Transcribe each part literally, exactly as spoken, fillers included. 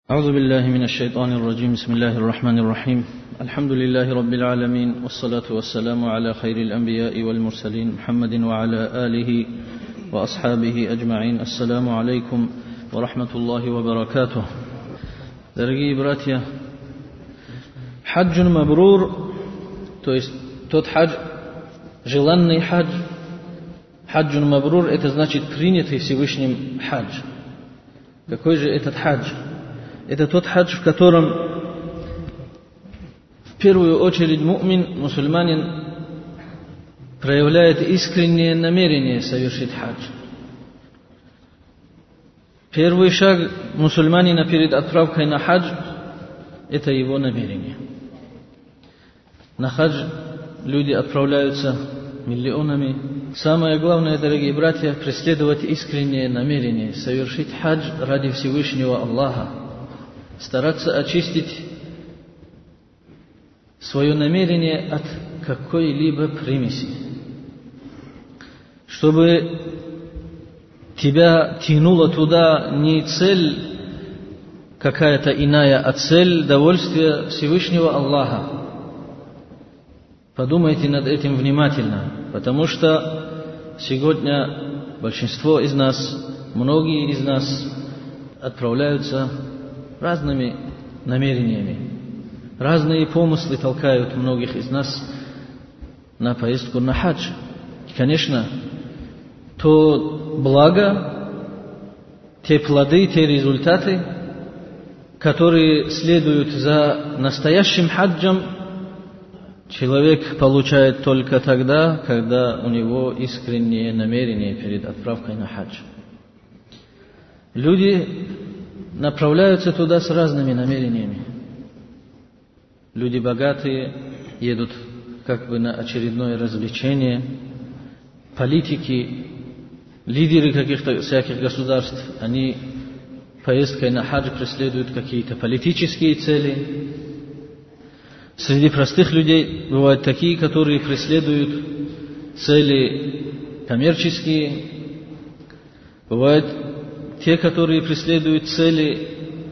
أعوذ بالله من الشيطان الرجيم. بسم الله الرحمن الرحيم. الحمد لله رب العالمين، والصلاة والسلام على خير الأنبياء والمرسلين محمد وعلى آله وأصحابه أجمعين. السلام عليكم ورحمة الله وبركاته. Дорогие братья, хаджун мабрур, то есть тот хадж, желанный хадж. Хаджун мабрур — это значит принятый Всевышним хадж. Какой же этот хадж? Это тот хадж, в котором в первую очередь му'мин, мусульманин, проявляет искреннее намерение совершить хадж. Первый шаг мусульманина перед отправкой на хадж — это его намерение. На хадж люди отправляются миллионами. Самое главное, дорогие братья, преследовать искреннее намерение совершить хадж ради Всевышнего Аллаха. Стараться очистить свое намерение от какой-либо примеси, чтобы тебя тянула туда не цель какая-то иная, а цель довольствия Всевышнего Аллаха. Подумайте над этим внимательно, потому что сегодня большинство из нас, многие из нас отправляются разными намерениями. Разные помыслы толкают многих из нас на поездку на хадж. И, конечно, то благо, те плоды, те результаты, которые следуют за настоящим хаджем, человек получает только тогда, когда у него искреннее намерение перед отправкой на хадж. Люди направляются туда с разными намерениями. Люди богатые едут как бы на очередное развлечение. Политики, лидеры каких-то всяких государств, они поездкой на хадж преследуют какие-то политические цели. Среди простых людей бывают такие, которые преследуют цели коммерческие. Бывают те, которые преследуют цели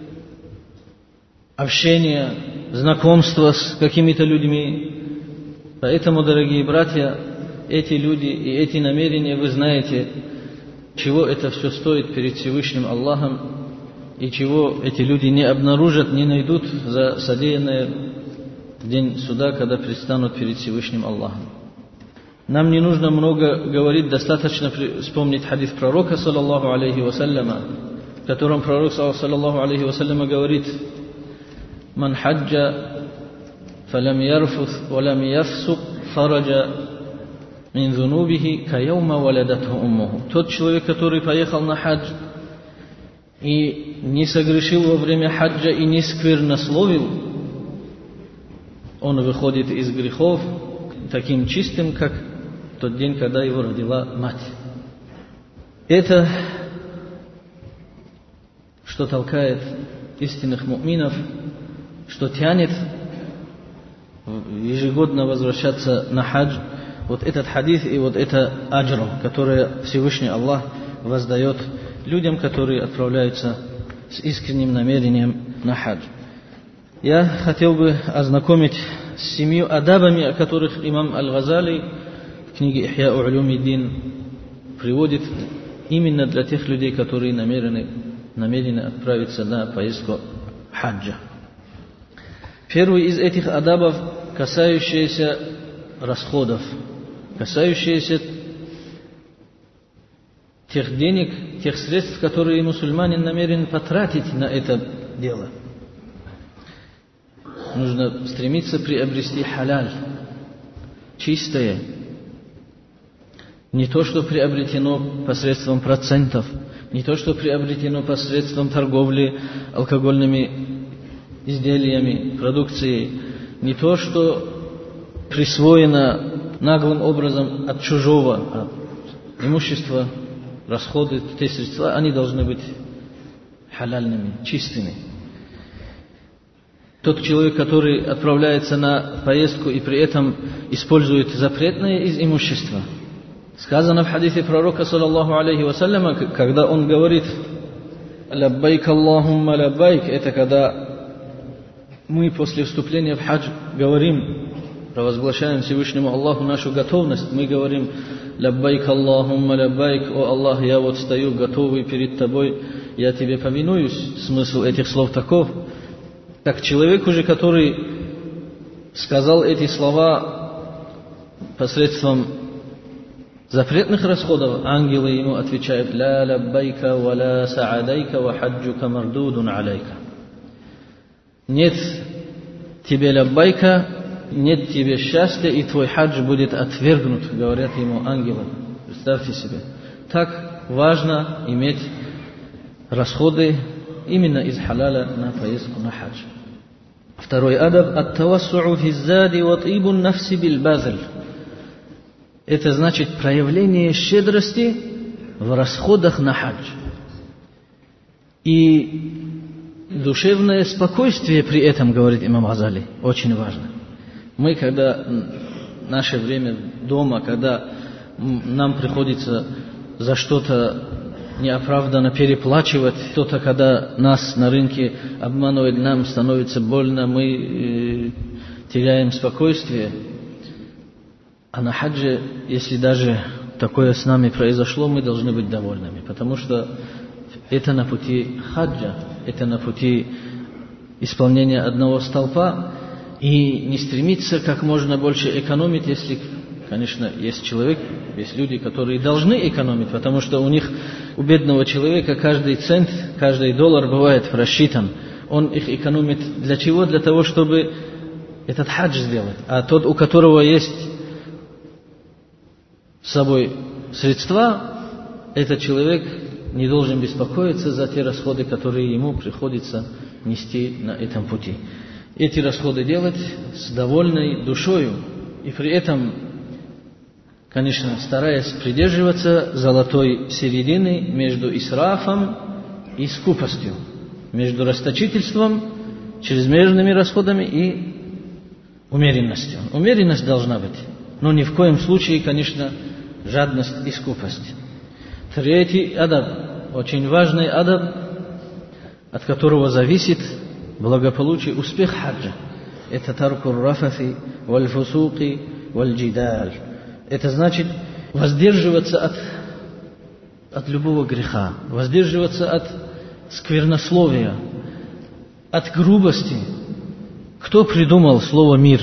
общения, знакомства с какими-то людьми. Поэтому, дорогие братья, эти люди и эти намерения, вы знаете, чего это все стоит перед Всевышним Аллахом, и чего эти люди не обнаружат, не найдут за содеянное в день суда, когда предстанут перед Всевышним Аллахом. Нам не нужно много говорить, достаточно вспомнить хадис пророка, саллаллаху алейхи вассаляма, в котором пророк, саллаллаху алейхи вассаляма, говорит: «Ман хаджа фалям ярфус валям яфсук хараджа мин зунубихи каяума валядатху уммуху». Тот человек, который поехал на хадж и не согрешил во время хаджа и не сквернословил, он выходит из грехов таким чистым, как тот день, когда его родила мать. Это, что толкает истинных му'минов, что тянет ежегодно возвращаться на хадж, вот этот хадис и вот это аджр, которое Всевышний Аллах воздает людям, которые отправляются с искренним намерением на хадж. Я хотел бы ознакомить с семью адабами, о которых имам Аль-Газали в книге Ихья Улюмиддин приводит именно для тех людей, которые намерены, намерены отправиться на поездку хаджа. Первый из этих адабов, касающийся расходов, касающийся тех денег, тех средств, которые мусульманин намерен потратить на это дело. Нужно стремиться приобрести халяль, чистое, не то, что приобретено посредством процентов, не то, что приобретено посредством торговли алкогольными изделиями, продукцией, не то, что присвоено наглым образом от чужого имущества, расходы, те средства, они должны быть халяльными, чистыми. Тот человек, который отправляется на поездку и при этом использует запретное из имущества. Сказано в хадисе пророка, саллаллаху алейхи вассаляма, когда он говорит: лаббайк Аллахумма лаббайк, это когда мы после вступления в хадж говорим, провозглашаем Всевышнему Аллаху нашу готовность, мы говорим лаббайк Аллахумма лаббайк, о Аллах, я вот стою готовый перед тобой, я тебе повинуюсь. Смысл этих слов таков. Так человек уже, который сказал эти слова посредством запретных расходов, ангелы ему отвечают: ля лаббайка ва ля саадайка ва хаджука мардудун алейка. Нет тебе лаббайка, нет тебе счастья, и твой хадж будет отвергнут, говорят ему ангелы. Представьте себе. Так важно иметь расходы именно из халяля на поездку на хадж. Второй адаб: ат-тавассу'у фи ззади ва тибу нафси бил базл. Это значит проявление щедрости в расходах на хадж. И душевное спокойствие при этом, говорит имам Газали, очень важно. Мы, когда в наше время дома, когда нам приходится за что-то неоправданно переплачивать, кто-то, когда нас на рынке обманывает, нам становится больно, мы э, теряем спокойствие. А на хаджи, если даже такое с нами произошло, мы должны быть довольными, потому что это на пути хаджа, это на пути исполнения одного столпа, и не стремиться как можно больше экономить, если, конечно, есть человек, есть люди, которые должны экономить, потому что у них, у бедного человека, каждый цент, каждый доллар бывает рассчитан. Он их экономит для чего? Для того, чтобы этот хадж сделать. А тот, у которого есть с собой средства, этот человек не должен беспокоиться за те расходы, которые ему приходится нести на этом пути. Эти расходы делать с довольной душою, и при этом, конечно, стараясь придерживаться золотой середины между исрафом и скупостью, между расточительством, чрезмерными расходами и умеренностью. Умеренность должна быть, но ни в коем случае, конечно, жадность и скупость. Третий адаб, очень важный адаб, от которого зависит благополучие, успех хаджа. Это таркур рафафи валь фусуки валь джидаль. Это значит воздерживаться от, от любого греха, воздерживаться от сквернословия, от грубости. Кто придумал слово «мир»?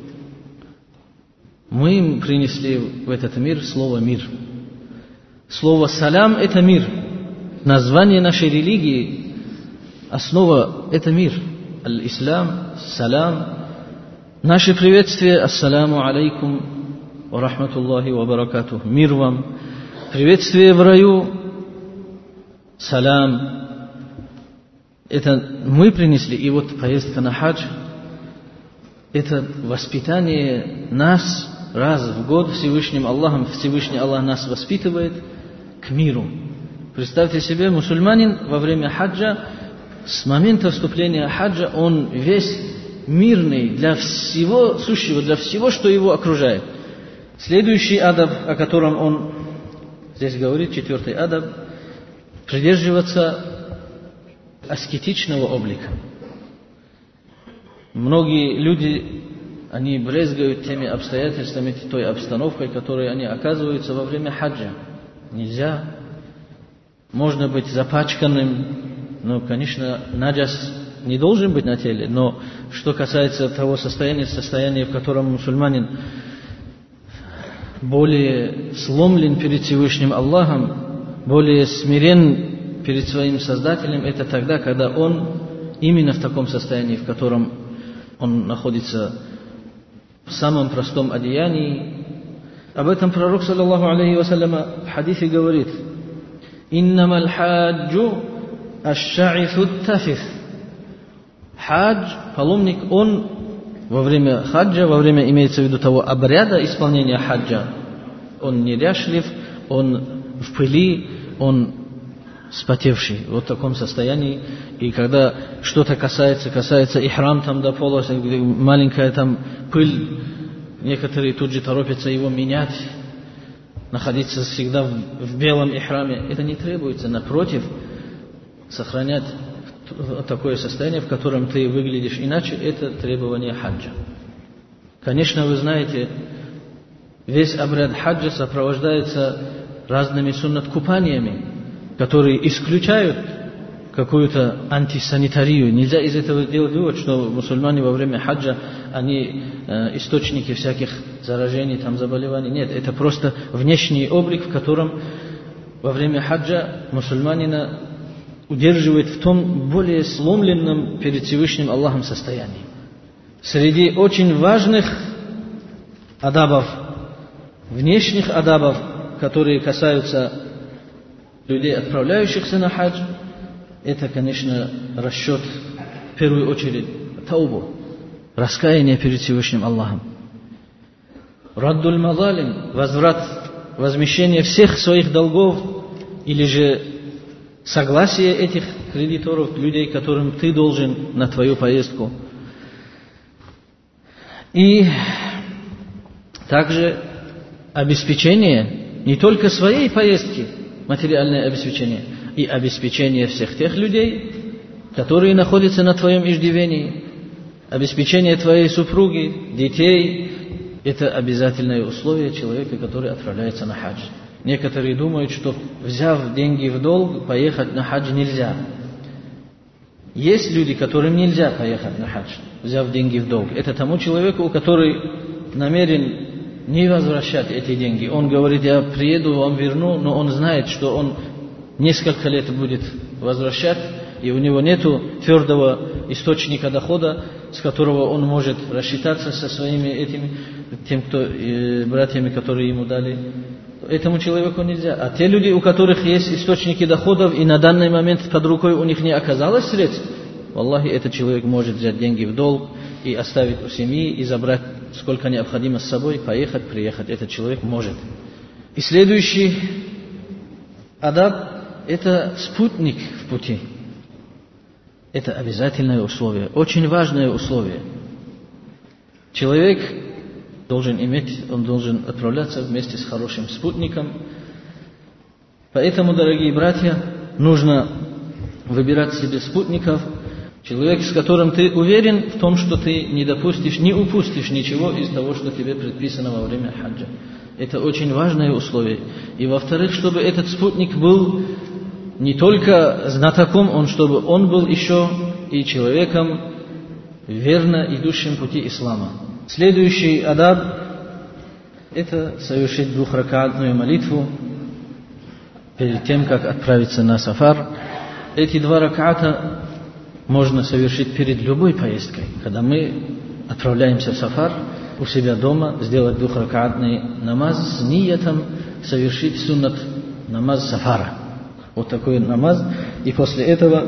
Мы им принесли в этот мир слово «мир». Слово «салям» — это мир. Название нашей религии, основа — это мир. Аль-Ислам, салям. Наше приветствие: ассаляму алейкум ва рахматуллахи ва баракатух. Мир вам. Приветствие в раю: салям. Это мы принесли. И вот поездка на хадж — это воспитание нас раз в год Всевышним Аллахом. Всевышний Аллах нас воспитывает к миру. Представьте себе, мусульманин во время хаджа, с момента вступления хаджа, он весь мирный для всего сущего, для всего, что его окружает. Следующий адаб, о котором он здесь говорит, четвертый адаб: придерживаться аскетичного облика. Многие люди, они брезгают теми обстоятельствами, той обстановкой, которой они оказываются во время хаджа. Нельзя. Можно быть запачканным. Ну, конечно, наджас не должен быть на теле, но что касается того состояния, состояния, в котором мусульманин более сломлен перед Всевышним Аллахом, более смирен перед своим Создателем, это тогда, когда он именно в таком состоянии, в котором он находится в самом простом одеянии. Об этом пророк, саллаллаху алейхи вассаляма, в хадисе говорит: «Иннамаль хаджу аш-ша'ифу тафиф». Хадж, паломник, он во время хаджа, во время, имеется в виду того обряда исполнения хаджа, он неряшлив, он в пыли, он спотевший, вот в таком состоянии. И когда что-то касается, касается ихрам там до пола, маленькая там пыль, некоторые тут же торопятся его менять, находиться всегда в, в белом ихраме. Это не требуется, напротив, сохранять такое состояние, в котором ты выглядишь иначе, это требование хаджа. Конечно, вы знаете, весь обряд хаджа сопровождается разными суннат-купаниями, которые исключают какую-то антисанитарию. Нельзя из этого делать вывод, что мусульмане во время хаджа, они э, источники всяких заражений, там, заболеваний. Нет, это просто внешний облик, в котором во время хаджа мусульманина удерживает в том более сломленном перед Всевышним Аллахом состоянии. Среди очень важных адабов, внешних адабов, которые касаются людей, отправляющихся на хадж, это, конечно, расчет, в первую очередь, таубу, раскаяние перед Всевышним Аллахом. Раддуль мазалим, возврат, возмещение всех своих долгов, или же согласие этих кредиторов, людей, которым ты должен на твою поездку. И также обеспечение не только своей поездки, материальное обеспечение, и обеспечение всех тех людей, которые находятся на твоем иждивении, обеспечение твоей супруги, детей. Это обязательное условие человека, который отправляется на хадж. Некоторые думают, что взяв деньги в долг, поехать на хадж нельзя. Есть люди, которым нельзя поехать на хадж, взяв деньги в долг. Это тому человеку, который намерен не возвращать эти деньги. Он говорит, я приеду, вам верну, но он знает, что он несколько лет будет возвращать, и у него нет твердого источника дохода, с которого он может рассчитаться со своими этими, тем, кто, э, братьями, которые ему дали. Этому человеку нельзя. А те люди, у которых есть источники доходов, и на данный момент под рукой у них не оказалось средств, валлахи, этот человек может взять деньги в долг и оставить у семьи, и забрать сколько необходимо с собой, поехать, приехать. Этот человек может. И следующий адаб – это спутник в пути. Это обязательное условие, очень важное условие. Человек должен иметь, он должен отправляться вместе с хорошим спутником. Поэтому, дорогие братья, нужно выбирать себе спутников, человек, с которым ты уверен в том, что ты не допустишь, не упустишь ничего из того, что тебе предписано во время хаджа. Это очень важное условие. И во-вторых, чтобы этот спутник был не только знатоком, он, чтобы он был еще и человеком, верно идущим пути ислама. Следующий адаб – это совершить двухракаатную молитву перед тем, как отправиться на сафар. Эти два ракаата можно совершить перед любой поездкой. Когда мы отправляемся в сафар, у себя дома сделать двухракаатный намаз с ниятом совершить суннат намаз сафара. Вот такой намаз. И после этого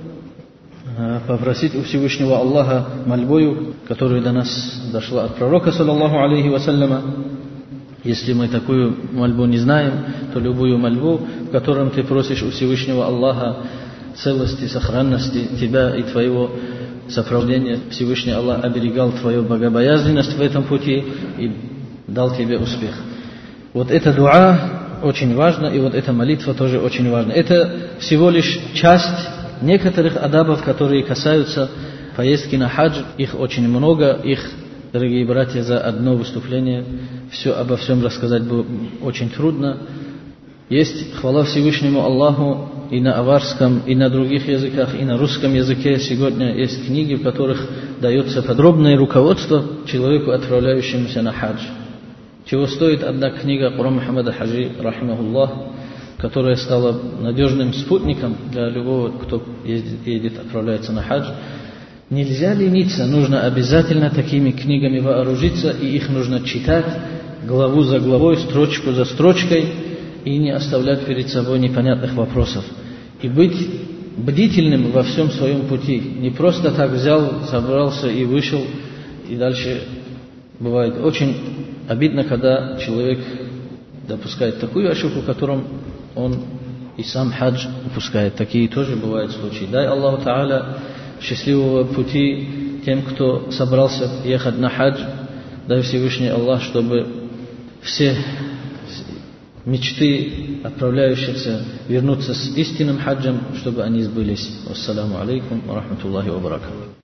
попросить у Всевышнего Аллаха мольбою, которая до нас дошла от пророка, саллаллаху алейхи вассаляма. Если мы такую мольбу не знаем, то любую мольбу, в котором ты просишь у Всевышнего Аллаха целости, сохранности тебя и твоего сопровождения, Всевышний Аллах оберегал твою богобоязненность в этом пути и дал тебе успех. Вот эта дуа очень важна, и вот эта молитва тоже очень важна. Это всего лишь часть некоторых адабов, которые касаются поездки на хадж. Их очень много, их, дорогие братья, за одно выступление все обо всем рассказать было очень трудно. Есть, хвала Всевышнему Аллаху, и на аварском, и на других языках, и на русском языке сегодня есть книги, в которых дается подробное руководство человеку, отправляющемуся на хадж. Чего стоит одна книга Куран Мухаммада Хаджи, рахимахуллах, которая стала надежным спутником для любого, кто ездит, едет, отправляется на хадж. Нельзя лениться, нужно обязательно такими книгами вооружиться, и их нужно читать главу за главой, строчку за строчкой, и не оставлять перед собой непонятных вопросов. И быть бдительным во всем своем пути. Не просто так взял, собрался и вышел, и дальше бывает очень обидно, когда человек допускает такую ошибку, в котором он и сам хадж упускает. Такие тоже бывают случаи. Дай Аллаху Та'аля счастливого пути тем, кто собрался ехать на хадж. Дай Всевышний Аллах, чтобы все мечты отправляющихся вернуться с истинным хаджем, чтобы они сбылись. Ассаламу алейкум ва рахматуллахи ва баракатух.